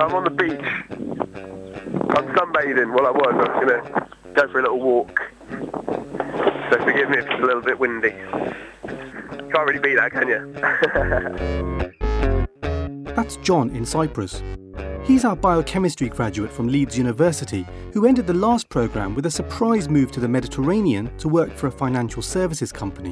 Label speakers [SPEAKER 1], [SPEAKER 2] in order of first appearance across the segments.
[SPEAKER 1] I'm on the beach. I'm sunbathing. Well, I was going to go for a little walk. So forgive me if it's a little bit windy. Can't really beat that, can
[SPEAKER 2] you? That's John in Cyprus. He's our biochemistry graduate from Leeds University who ended the last programme with a surprise move to the Mediterranean to work for a financial services company.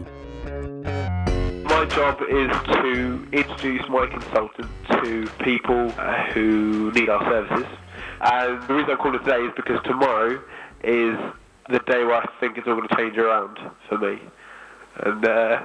[SPEAKER 1] My job is to introduce my consultant to people who need our services. And the reason I called it today is because tomorrow is the day where I think it's all going to change around for me. And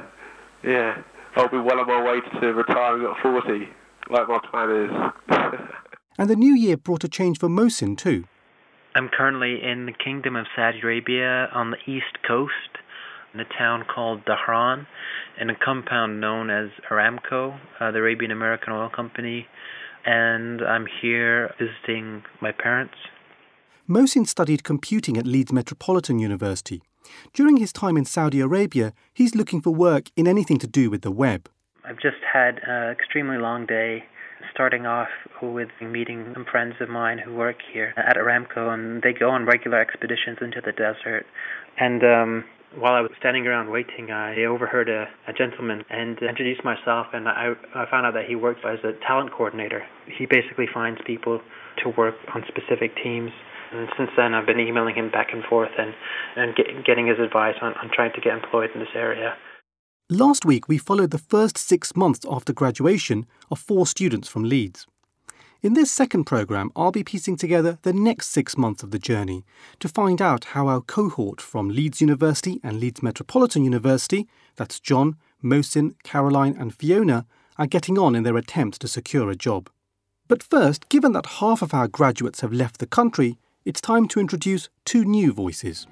[SPEAKER 1] I'll be well on my way to retiring at 40, like my plan is.
[SPEAKER 2] And the new year brought a change for Mohsin too.
[SPEAKER 3] I'm currently in the Kingdom of Saudi Arabia on the east coast, in a town called Dhahran, in a compound known as Aramco, the Arabian American Oil Company, and I'm here visiting my parents.
[SPEAKER 2] Mohsin studied computing at Leeds Metropolitan University. During his time in Saudi Arabia, he's looking for work in anything to do with the web.
[SPEAKER 3] I've just had an extremely long day, starting off with meeting some friends of mine who work here at Aramco, and they go on regular expeditions into the desert. And while I was standing around waiting, I overheard a gentleman and introduced myself, and I found out that he works as a talent coordinator. He basically finds people to work on specific teams. And since then, I've been emailing him back and forth and getting his advice on trying to get employed in this area.
[SPEAKER 2] Last week, we followed the first 6 months after graduation of 4 students from Leeds. In this second programme, I'll be piecing together the next 6 months of the journey to find out how our cohort from Leeds University and Leeds Metropolitan University, that's John, Mohsin, Caroline and Fiona, are getting on in their attempts to secure a job. But first, given that half of our graduates have left the country, it's time to introduce 2 new voices.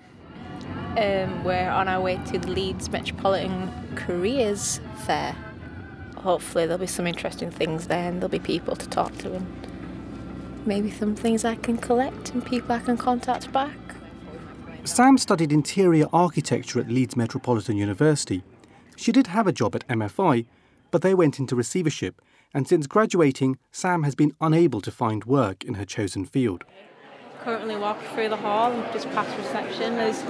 [SPEAKER 4] We're on our way to the Leeds Metropolitan Careers Fair. Hopefully there'll be some interesting things there and there'll be people to talk to and maybe some things I can collect and people I can contact back.
[SPEAKER 2] Sam studied interior architecture at Leeds Metropolitan University. She did have a job at MFI, but they went into receivership, and since graduating, Sam has been unable to find work in her chosen field.
[SPEAKER 4] Currently walking through the hall and just past reception. There's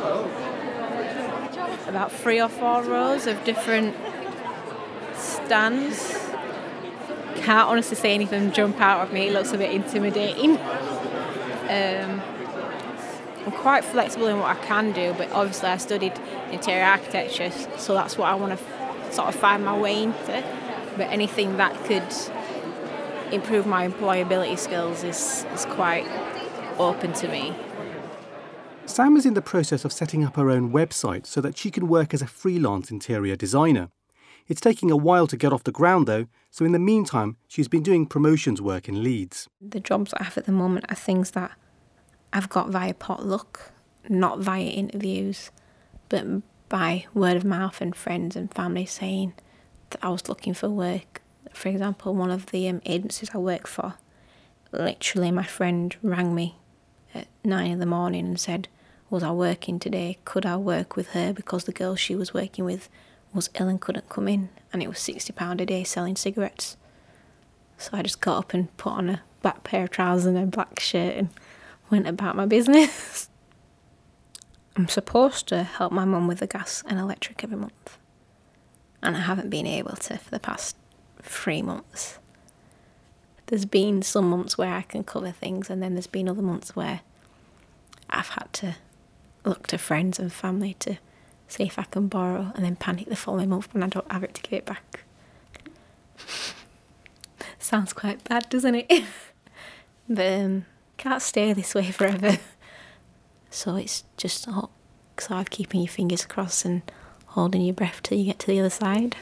[SPEAKER 4] about 3 or 4 rows of different stands. Can't honestly say anything jump out at me. It looks a bit intimidating. I'm quite flexible in what I can do, but obviously I studied interior architecture, so that's what I want to sort of find my way into. But anything that could improve my employability skills is quite open to me.
[SPEAKER 2] Sam is in the process of setting up her own website so that she can work as a freelance interior designer. It's taking a while to get off the ground though, so in the meantime she's been doing promotions work in Leeds.
[SPEAKER 4] The jobs I have at the moment are things that I've got via potluck, not via interviews, but by word of mouth and friends and family saying that I was looking for work. For example, one of the agencies I work for, literally my friend rang me at 9 in the morning and said, was I working today? Could I work with her because the girl she was working with was ill and couldn't come in, and it was £60 a day selling cigarettes. So I just got up and put on a black pair of trousers and a black shirt and went about my business. I'm supposed to help my mum with the gas and electric every month, and I haven't been able to for the past 3 months. There's been some months where I can cover things, and then there's been other months where I've had to look to friends and family to see if I can borrow, and then panic the following month when I don't have it to give it back. Sounds quite bad, doesn't it? But can't stay this way forever. So it's just sort of keeping your fingers crossed and holding your breath till you get to the other side.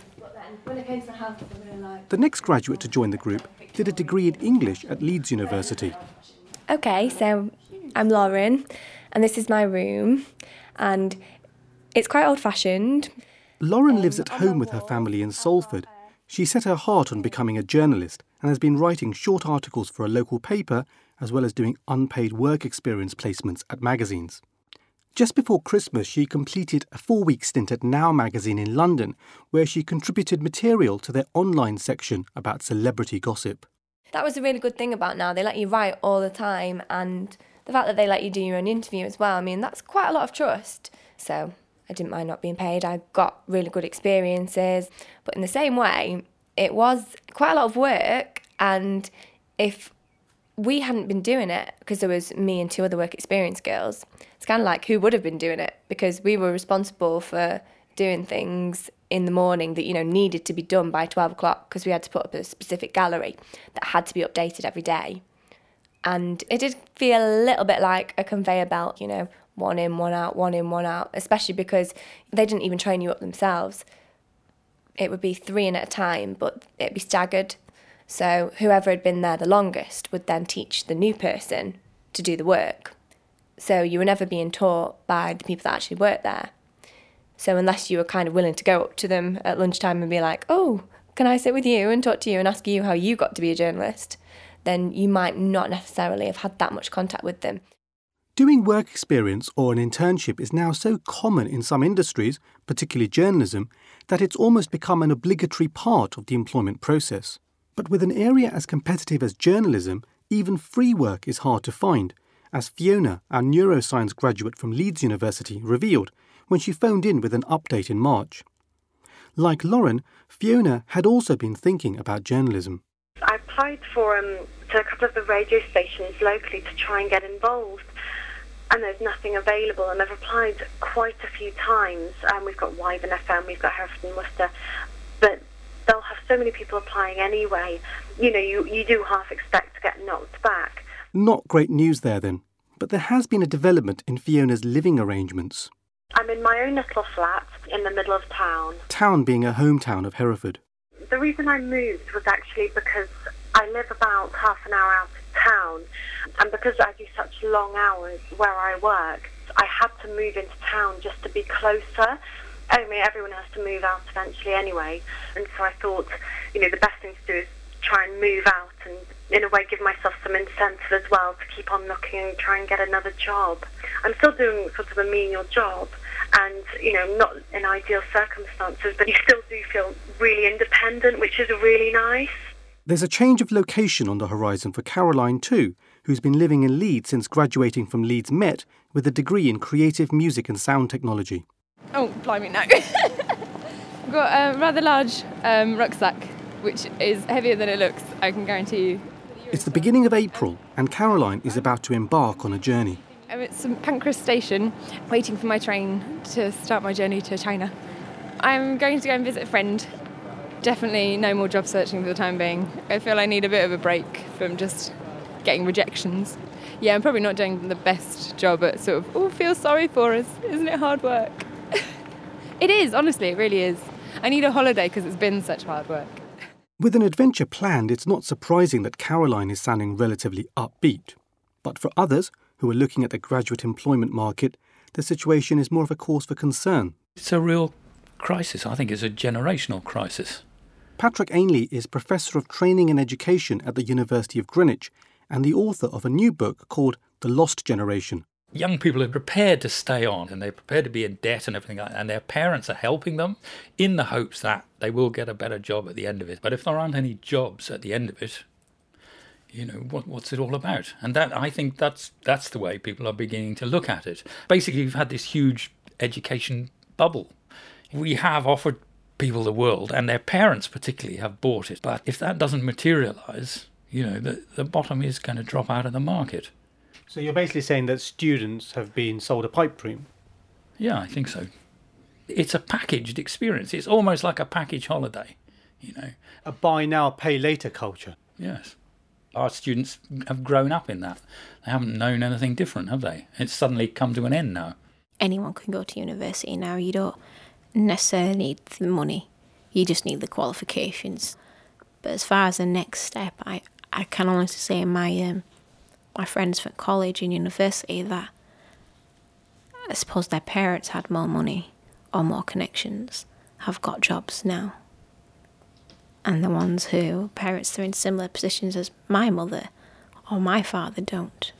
[SPEAKER 2] The next graduate to join the group did a degree in English at Leeds University.
[SPEAKER 5] Okay, so I'm Lauren, and this is my room, and it's quite old-fashioned.
[SPEAKER 2] Lauren lives at home with her family in Salford. She set her heart on becoming a journalist and has been writing short articles for a local paper, as well as doing unpaid work experience placements at magazines. Just before Christmas, she completed a 4-week stint at Now magazine in London, where she contributed material to their online section about celebrity gossip.
[SPEAKER 5] That was a really good thing about now. They let you write all the time, and the fact that they let you do your own interview as well, I mean, that's quite a lot of trust. So I didn't mind not being paid. I got really good experiences. But in the same way, it was quite a lot of work, and if we hadn't been doing it, because there was me and 2 other work experience girls, it's kind of like who would have been doing it, because we were responsible for doing things in the morning that, needed to be done by 12 o'clock, because we had to put up a specific gallery that had to be updated every day. And it did feel a little bit like a conveyor belt, one in, one out, one in, one out, especially because they didn't even train you up themselves. It would be 3 in at a time, but it'd be staggered. So whoever had been there the longest would then teach the new person to do the work. So you were never being taught by the people that actually worked there. So unless you were kind of willing to go up to them at lunchtime and be like, oh, can I sit with you and talk to you and ask you how you got to be a journalist, then you might not necessarily have had that much contact with them.
[SPEAKER 2] Doing work experience or an internship is now so common in some industries, particularly journalism, that it's almost become an obligatory part of the employment process. But with an area as competitive as journalism, even free work is hard to find, as Fiona, our neuroscience graduate from Leeds University, revealed when she phoned in with an update in March. Like Lauren, Fiona had also been thinking about journalism.
[SPEAKER 6] I applied to a couple of the radio stations locally to try and get involved, and there's nothing available, and I've applied quite a few times. We've got Wyvern FM, we've got Hereford and Worcester, but they'll have so many people applying anyway. You do half expect to get knocked back.
[SPEAKER 2] Not great news there then, but there has been a development in Fiona's living arrangements.
[SPEAKER 6] I'm in my own little flat in the middle of town.
[SPEAKER 2] Town being a hometown of Hereford.
[SPEAKER 6] The reason I moved was actually because I live about half an hour out of town, and because I do such long hours where I work, I had to move into town just to be closer. I mean, everyone has to move out eventually anyway, and so I thought, the best thing to do is try and move out and, in a way, give myself some incentive as well to keep on looking and try and get another job. I'm still doing sort of a menial job and, not in ideal circumstances, but you still do feel really independent, which is really nice.
[SPEAKER 2] There's a change of location on the horizon for Caroline too, who's been living in Leeds since graduating from Leeds Met with a degree in creative music and sound technology.
[SPEAKER 7] Oh, blimey, no. I've got a rather large rucksack, which is heavier than it looks, I can guarantee you.
[SPEAKER 2] It's the beginning of April, and Caroline is about to embark on a journey.
[SPEAKER 7] I'm at St Pancras Station, waiting for my train to start my journey to China. I'm going to go and visit a friend. Definitely no more job searching for the time being. I feel I need a bit of a break from just getting rejections. Yeah, I'm probably not doing the best job at sort of, feel sorry for us, isn't it hard work? It is, honestly, it really is. I need a holiday because it's been such hard work.
[SPEAKER 2] With an adventure planned, it's not surprising that Caroline is sounding relatively upbeat. But for others who are looking at the graduate employment market, the situation is more of a cause for concern.
[SPEAKER 8] It's a real crisis. I think it's a generational crisis.
[SPEAKER 2] Patrick Ainley is Professor of Training and Education at the University of Greenwich and the author of a new book called The Lost Generation.
[SPEAKER 8] Young people are prepared to stay on and they're prepared to be in debt and everything like that, and their parents are helping them in the hopes that they will get a better job at the end of it. But if there aren't any jobs at the end of it, what's it all about? And that, I think that's the way people are beginning to look at it. Basically, we've had this huge education bubble. We have offered people the world, and their parents particularly have bought it. But if that doesn't materialise, the bottom is going to drop out of the market.
[SPEAKER 2] So you're basically saying that students have been sold a pipe dream?
[SPEAKER 8] Yeah, I think so. It's a packaged experience. It's almost like a package holiday,
[SPEAKER 2] A buy now, pay later culture.
[SPEAKER 8] Yes. Our students have grown up in that. They haven't known anything different, have they? It's suddenly come to an end now.
[SPEAKER 4] Anyone can go to university now. You don't necessarily need the money. You just need the qualifications. But as far as the next step, I can honestly say my friends from college and university that I suppose their parents had more money or more connections have got jobs now. And the ones who parents are in similar positions as my mother or my father don't.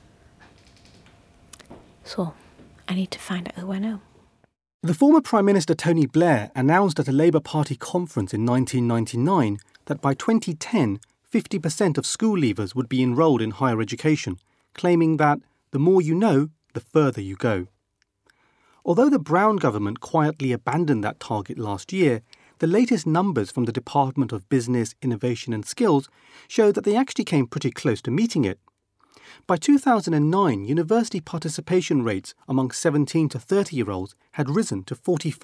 [SPEAKER 4] So I need to find out who I know.
[SPEAKER 2] The former Prime Minister Tony Blair announced at a Labour Party conference in 1999 that by 2010, 50% of school leavers would be enrolled in higher education, claiming that the more you know, the further you go. Although the Brown government quietly abandoned that target last year, the latest numbers from the Department of Business, Innovation and Skills show that they actually came pretty close to meeting it. By 2009, university participation rates among 17 to 30-year-olds had risen to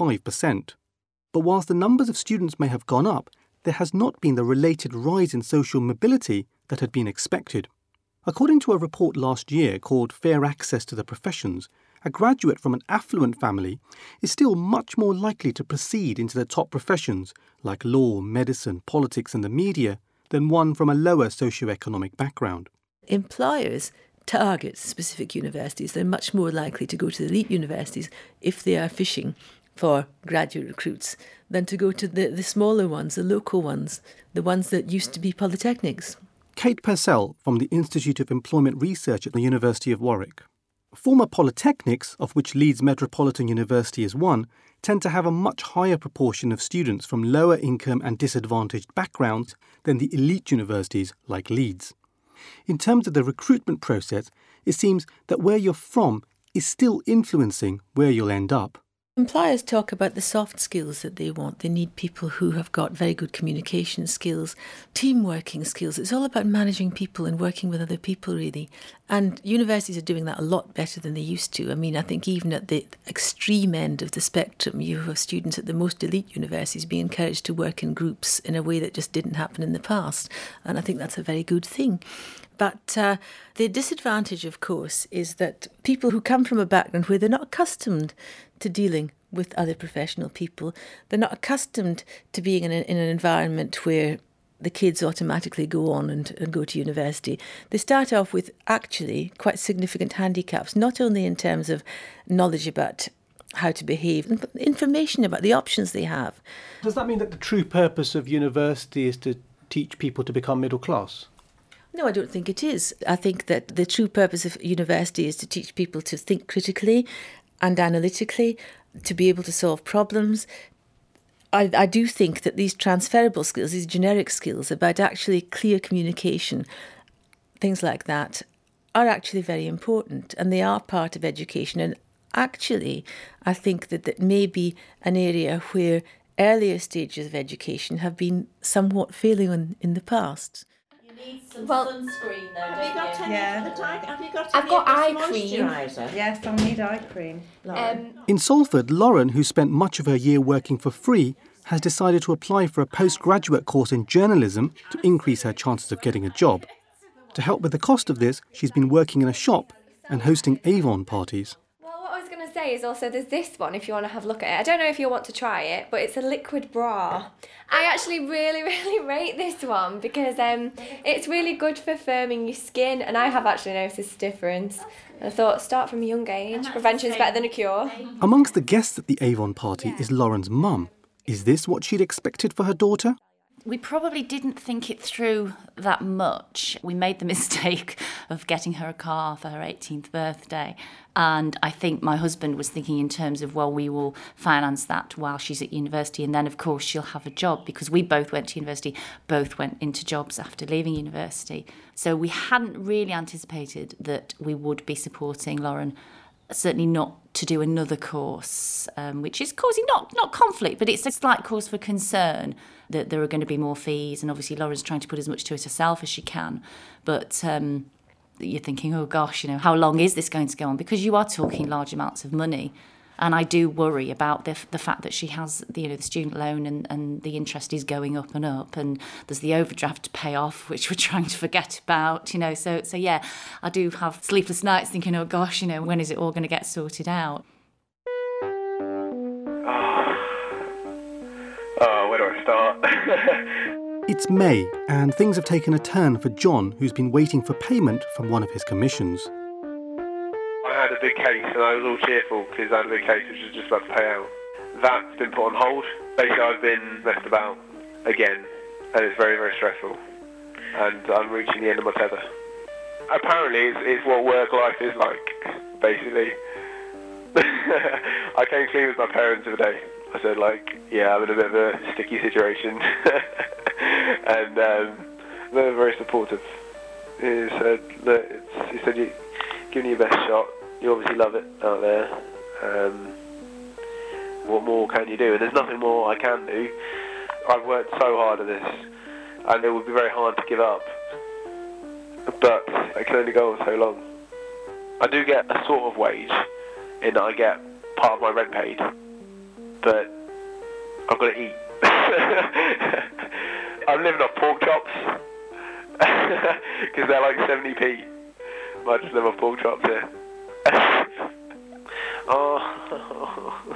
[SPEAKER 2] 45%. But whilst the numbers of students may have gone up, there has not been the related rise in social mobility that had been expected. According to a report last year called Fair Access to the Professions, a graduate from an affluent family is still much more likely to proceed into the top professions like law, medicine, politics and the media than one from a lower socioeconomic background.
[SPEAKER 9] Employers target specific universities. They're much more likely to go to the elite universities if they are fishing for graduate recruits than to go to the smaller ones, the local ones, the ones that used to be polytechnics.
[SPEAKER 2] Kate Purcell from the Institute of Employment Research at the University of Warwick. Former polytechnics, of which Leeds Metropolitan University is one, tend to have a much higher proportion of students from lower income and disadvantaged backgrounds than the elite universities like Leeds. In terms of the recruitment process, it seems that where you're from is still influencing where you'll end up.
[SPEAKER 9] Employers talk about the soft skills that they want. They need people who have got very good communication skills, team working skills. It's all about managing people and working with other people, really. And universities are doing that a lot better than they used to. I mean, I think even at the extreme end of the spectrum, you have students at the most elite universities being encouraged to work in groups in a way that just didn't happen in the past. And I think that's a very good thing. But the disadvantage, of course, is that people who come from a background where they're not accustomed to dealing with other professional people, they're not accustomed to being in an environment where the kids automatically go on and go to university. They start off with actually quite significant handicaps, not only in terms of knowledge about how to behave, but information about the options they have.
[SPEAKER 2] Does that mean that the true purpose of university is to teach people to become middle class?
[SPEAKER 9] No, I don't think it is. I think that the true purpose of university is to teach people to think critically and analytically, to be able to solve problems. I do think that these transferable skills, these generic skills about actually clear communication, things like that, are actually very important, and they are part of education. And actually, I think that may be an area where earlier stages of education have been somewhat failing in the past.
[SPEAKER 10] Some sunscreen though, have you got any
[SPEAKER 5] Have you got I've got eye cream.
[SPEAKER 10] Yes, I need eye cream.
[SPEAKER 2] In Salford, Lauren, who spent much of her year working for free, has decided to apply for a postgraduate course in journalism to increase her chances of getting a job. To help with the cost of this, she's been working in a shop and hosting Avon parties.
[SPEAKER 5] Say is also there's this one if you want to have a look at it. I don't know if you'll want to try it, but it's a liquid bra. I actually really rate this one because it's really good for firming your skin, and I have actually noticed a difference. And I thought start from a young age. Prevention is better than a cure.
[SPEAKER 2] Amongst the guests at the Avon party is Lauren's mum. Is this what she'd expected for her daughter?
[SPEAKER 10] We probably didn't think it through that much. We made the mistake of getting her a car for her 18th birthday. And I think my husband was thinking in terms of, well, we will finance that while she's at university. And then, of course, she'll have a job because we both went to university, both went into jobs after leaving university. So we hadn't really anticipated that we would be supporting Lauren, certainly not to do another course, which is causing not conflict, but it's a slight cause for concern that there are going to be more fees. And obviously Lauren's trying to put as much to it herself as she can. But you're thinking, oh gosh, how long is this going to go on? Because you are talking large amounts of money. And I do worry about the fact that she has the student loan and the interest is going up and up, and there's the overdraft to pay off, which we're trying to forget about, So yeah, I do have sleepless nights thinking, oh gosh, when is it all going to get sorted out?
[SPEAKER 1] Where do I start?
[SPEAKER 2] It's May, and things have taken a turn for John, who's been waiting for payment from one of his commissions.
[SPEAKER 1] I had a big case and I was all cheerful because I had a big case which was just about to pay out. That's been put on hold. Basically, I've been messed about again, and it's very, very stressful. And I'm reaching the end of my tether. Apparently, it's what work life is like, basically. I came clean with my parents the other day. I said, I'm in a bit of a sticky situation. And They're very supportive. He said, you're giving your best shot. You obviously love it out there. What more can you do? And there's nothing more I can do. I've worked so hard at this, and it would be very hard to give up. But I can only go on so long. I do get a sort of wage, in that I get part of my rent paid, but I've got to eat. I'm living off pork chops, because they're like 70p. I just live off pork chops here. Oh.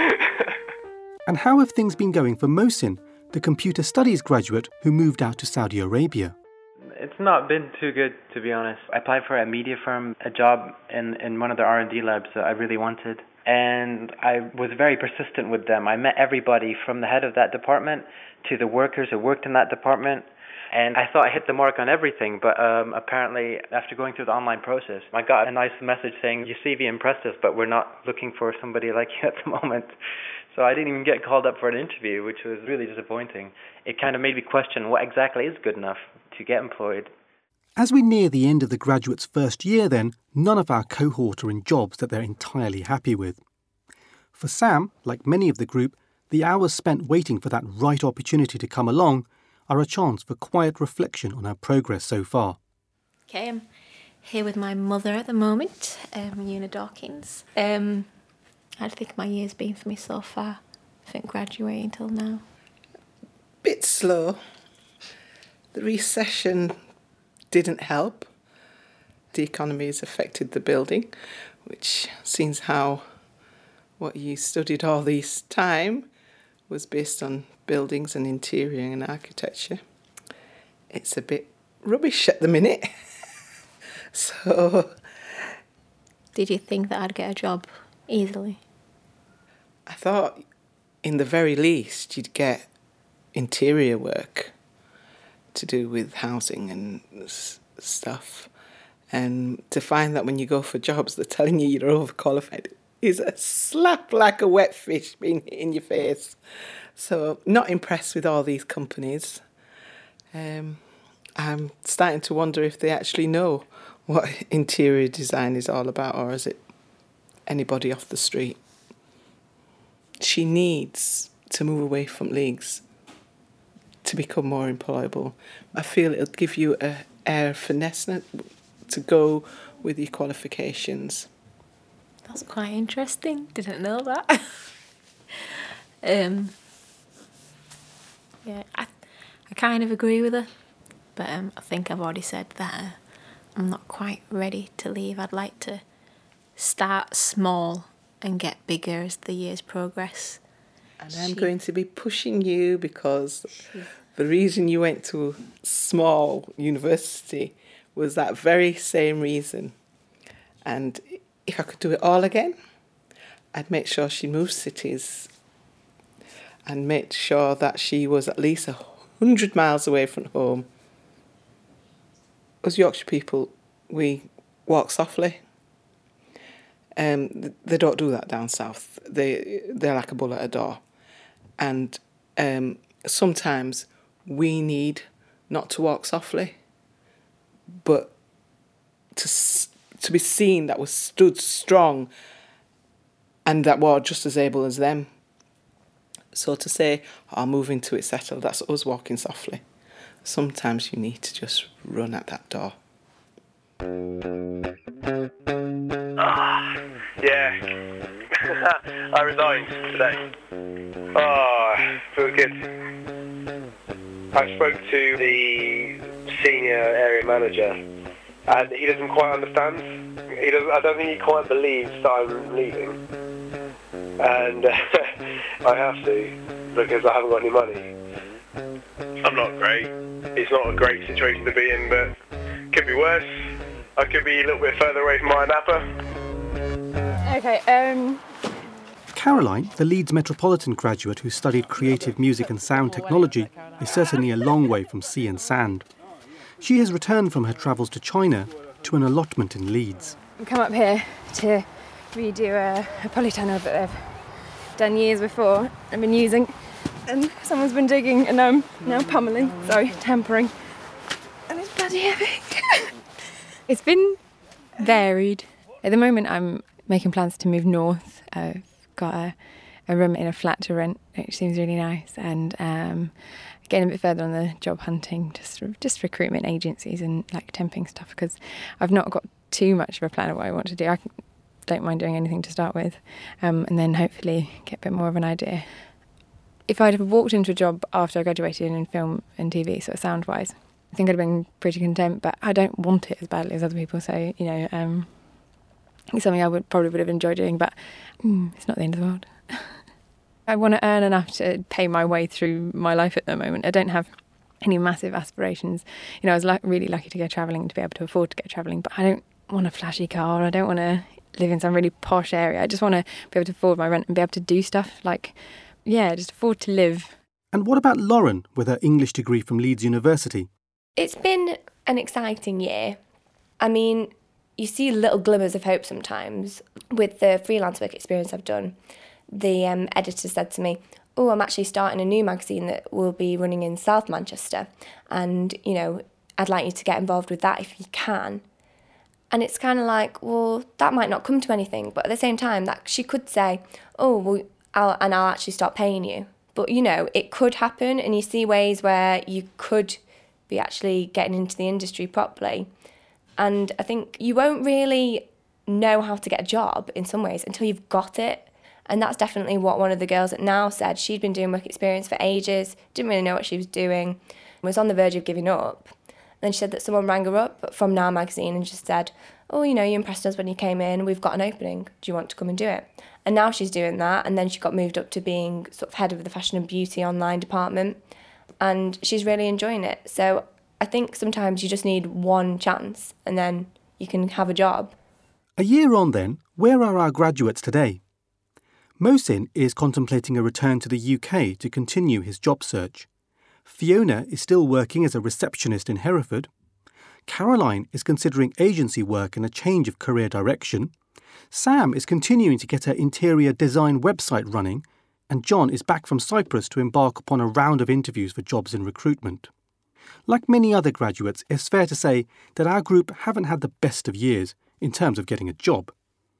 [SPEAKER 2] And how have things been going for Mohsin, the computer studies graduate who moved out to Saudi Arabia?
[SPEAKER 3] It's not been too good, to be honest. I applied for a media firm, a job in one of their R&D labs that I really wanted. And I was very persistent with them. I met everybody from the head of that department to the workers who worked in that department. And I thought I hit the mark on everything, but apparently after going through the online process, I got a nice message saying, your CV impressed us, but we're not looking for somebody like you at the moment. So I didn't even get called up for an interview, which was really disappointing. It kind of made me question what exactly is good enough to get employed.
[SPEAKER 2] As we near the end of the graduate's first year then, none of our cohort are in jobs that they're entirely happy with. For Sam, like many of the group, the hours spent waiting for that right opportunity to come along are a chance for quiet reflection on our progress so far.
[SPEAKER 4] Okay, I'm here with my mother at the moment, Una Dawkins. How do you think my year's been for me so far? I think graduating till now.
[SPEAKER 11] Bit slow. The recession didn't help. The economy has affected the building, which seems how what you studied all this time was based on buildings and interior and architecture. It's a bit rubbish at the minute. So...
[SPEAKER 4] Did you think that I'd get a job easily?
[SPEAKER 11] I thought, in the very least, you'd get interior work to do with housing and stuff. And to find that when you go for jobs, they're telling you you're overqualified is a slap like a wet fish being hit in your face. So, not impressed with all these companies. I'm starting to wonder if they actually know what interior design is all about, or is it anybody off the street? She needs to move away from leagues to become more employable. I feel it'll give you an air of finesse to go with your qualifications.
[SPEAKER 4] That's quite interesting. Didn't know that. Yeah, I kind of agree with her, but I think I've already said that I'm not quite ready to leave. I'd like to start small and get bigger as the years progress.
[SPEAKER 11] And I'm going to be pushing you because the reason you went to small university was that very same reason. And if I could do it all again, I'd make sure she moved cities and make sure that she was at least 100 miles away from home. As Yorkshire people, we walk softly. They don't do that down south. They're like a bull at a door. And sometimes we need not to walk softly, but to be seen that we stood strong and that we're just as able as them. So to say, I'll move into it settled, that's us walking softly. Sometimes you need to just run at that door.
[SPEAKER 1] Yeah. I resigned today. Oh, feel good. I spoke to the senior area manager and he doesn't quite understand. I don't think he quite believes that I'm leaving. And I have to because I haven't got any money. I'm not great. It's not a great situation to be in, but could be worse. I could be a little bit further away from my napper.
[SPEAKER 7] Okay,
[SPEAKER 2] Caroline, the Leeds Metropolitan graduate who studied creative music and sound technology, is certainly a long way from sea and sand. She has returned from her travels to China to an allotment in Leeds.
[SPEAKER 7] I've come up here to redo a polytunnel that they've done years before and been using. And someone's been digging and I'm now pummeling, tampering. And it's bloody heavy. It's been varied. At the moment, I'm making plans to move north. I've got a room in a flat to rent, which seems really nice, and getting a bit further on the job hunting, just recruitment agencies and like temping stuff, because I've not got too much of a plan of what I want to do. I don't mind doing anything to start with, and then hopefully get a bit more of an idea. If I'd have walked into a job after I graduated in film and TV, sort of sound-wise, I think I'd have been pretty content, but I don't want it as badly as other people, so, you know, it's something I would have enjoyed doing, but it's not the end of the world. I want to earn enough to pay my way through my life at the moment. I don't have any massive aspirations. You know, I was really lucky to go travelling, to be able to afford to go travelling, but I don't want a flashy car. I don't want to live in some really posh area. I just want to be able to afford my rent and be able to do stuff like, yeah, just afford to live.
[SPEAKER 2] And what about Lauren with her English degree from Leeds University?
[SPEAKER 5] It's been an exciting year. I mean, you see little glimmers of hope sometimes. With the freelance work experience I've done, the editor said to me, oh, I'm actually starting a new magazine that will be running in South Manchester, and, you know, I'd like you to get involved with that if you can. And it's kind of like, well, that might not come to anything, but at the same time, that she could say, oh, well, I'll actually start paying you. But, you know, it could happen, and you see ways where you could be actually getting into the industry properly. And I think you won't really know how to get a job in some ways until you've got it. And that's definitely what one of the girls at Now said. She'd been doing work experience for ages, didn't really know what she was doing, was on the verge of giving up. And then she said that someone rang her up from Now magazine and just said, oh, you know, you impressed us when you came in, we've got an opening, do you want to come and do it? And now she's doing that, and then she got moved up to being sort of head of the fashion and beauty online department, and she's really enjoying it. So I think sometimes you just need one chance and then you can have a job.
[SPEAKER 2] A year on then, where are our graduates today? Mohsin is contemplating a return to the UK to continue his job search. Fiona is still working as a receptionist in Hereford. Caroline is considering agency work and a change of career direction. Sam is continuing to get her interior design website running, and John is back from Cyprus to embark upon a round of interviews for jobs in recruitment. Like many other graduates, it's fair to say that our group haven't had the best of years in terms of getting a job.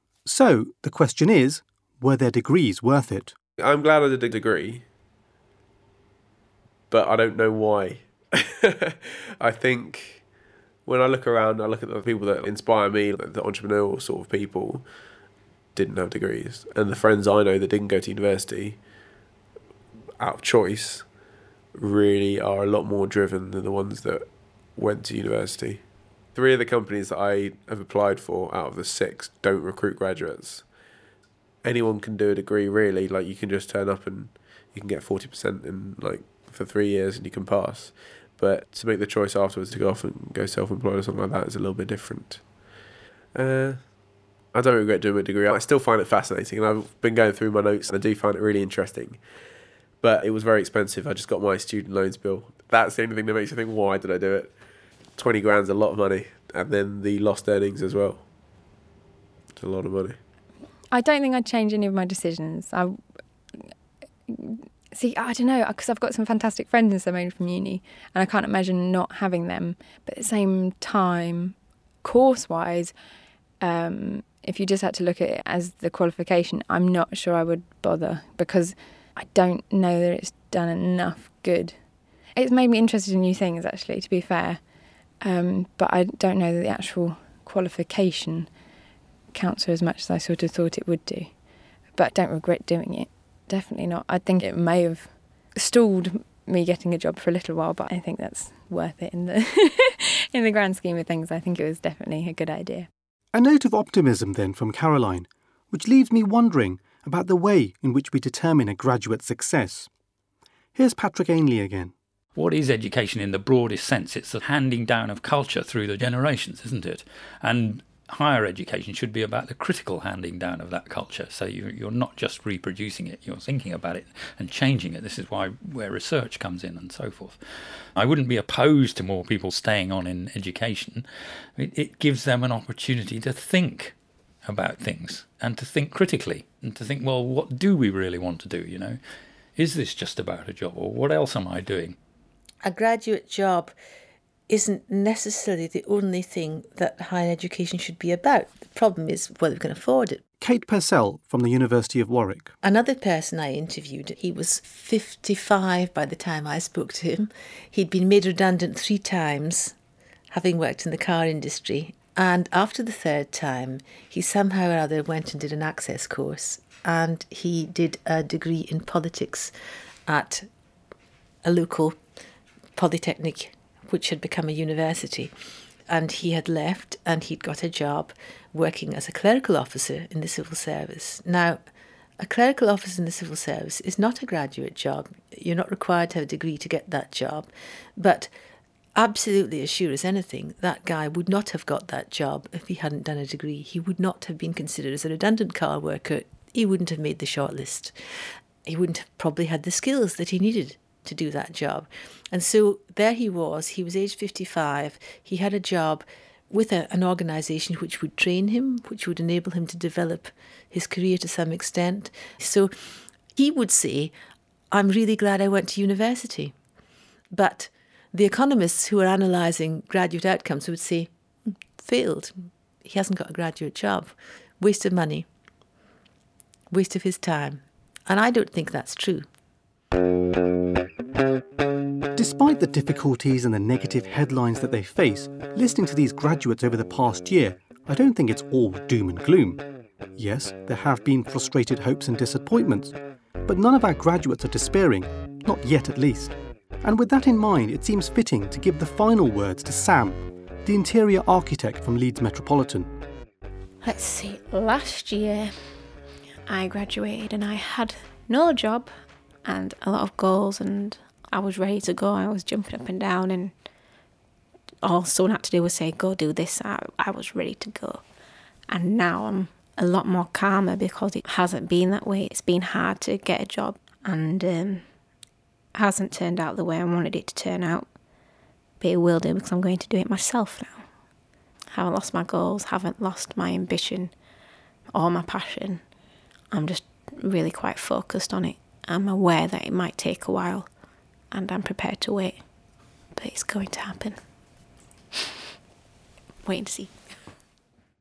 [SPEAKER 2] So the question is, were their degrees worth it?
[SPEAKER 1] I'm glad I did a degree, but I don't know why. I think when I look around, I look at the people that inspire me, like the entrepreneurial sort of people, didn't have degrees. And the friends I know that didn't go to university, out of choice, really are a lot more driven than the ones that went to university. 3 of the companies that I have applied for out of the 6 don't recruit graduates. Anyone can do a degree, really. Like, you can just turn up and you can get 40% in, like, for 3 years and you can pass. But to make the choice afterwards to go off and go self-employed or something like that is a little bit different. I don't regret doing a degree. I still find it fascinating, and I've been going through my notes and I do find it really interesting. But it was very expensive. I just got my student loans bill. That's the only thing that makes you think, why did I do it? 20 grand's a lot of money. And then the lost earnings as well. It's a lot of money.
[SPEAKER 7] I don't think I'd change any of my decisions. I don't know, because I've got some fantastic friends in Simone from uni, and I can't imagine not having them. But at the same time, course-wise, if you just had to look at it as the qualification, I'm not sure I would bother, because I don't know that it's done enough good. It's made me interested in new things, actually, to be fair. But I don't know that the actual qualification counts for as much as I sort of thought it would do. But I don't regret doing it. Definitely not. I think it may have stalled me getting a job for a little while, but I think that's worth it in the in the grand scheme of things. I think it was definitely a good idea.
[SPEAKER 2] A note of optimism then from Caroline, which leaves me wondering about the way in which we determine a graduate's success. Here's Patrick Ainley again.
[SPEAKER 8] What is education in the broadest sense? It's the handing down of culture through the generations, isn't it? And higher education should be about the critical handing down of that culture. So you're not just reproducing it, you're thinking about it and changing it. This is where research comes in and so forth. I wouldn't be opposed to more people staying on in education. It gives them an opportunity to think about things and to think critically and to think, well, what do we really want to do, you know? Is this just about a job, or what else am I doing?
[SPEAKER 9] A graduate job isn't necessarily the only thing that higher education should be about. The problem is whether we can afford it.
[SPEAKER 2] Kate Purcell from the University of Warwick.
[SPEAKER 9] Another person I interviewed, he was 55 by the time I spoke to him. He'd been made redundant 3 times, having worked in the car industry. And after the 3rd time, he somehow or other went and did an access course. And he did a degree in politics at a local polytechnic, which had become a university. And he had left and he'd got a job working as a clerical officer in the civil service. Now, a clerical officer in the civil service is not a graduate job. You're not required to have a degree to get that job. But absolutely as sure as anything, that guy would not have got that job if he hadn't done a degree. He would not have been considered as a redundant car worker. He wouldn't have made the shortlist. He wouldn't have probably had the skills that he needed to do that job. And so there he was aged 55, he had a job with an organisation which would train him, which would enable him to develop his career to some extent. So he would say, I'm really glad I went to university. But the economists who are analysing graduate outcomes would say, failed. He hasn't got a graduate job. Waste of money. Waste of his time. And I don't think that's true.
[SPEAKER 2] Despite the difficulties and the negative headlines that they face, listening to these graduates over the past year, I don't think it's all doom and gloom. Yes, there have been frustrated hopes and disappointments, but none of our graduates are despairing, not yet at least. And with that in mind, it seems fitting to give the final words to Sam, the interior architect from Leeds Metropolitan.
[SPEAKER 4] Let's see, last year I graduated and I had no job and a lot of goals, and I was ready to go. I was jumping up and down, and all someone had to do was say, go do this. I was ready to go. And now I'm a lot more calmer because it hasn't been that way. It's been hard to get a job, and hasn't turned out the way I wanted it to turn out. But it will do because I'm going to do it myself now. Haven't lost my goals, haven't lost my ambition or my passion. I'm just really quite focused on it. I'm aware that it might take a while, and I'm prepared to wait. But it's going to happen. Wait and see.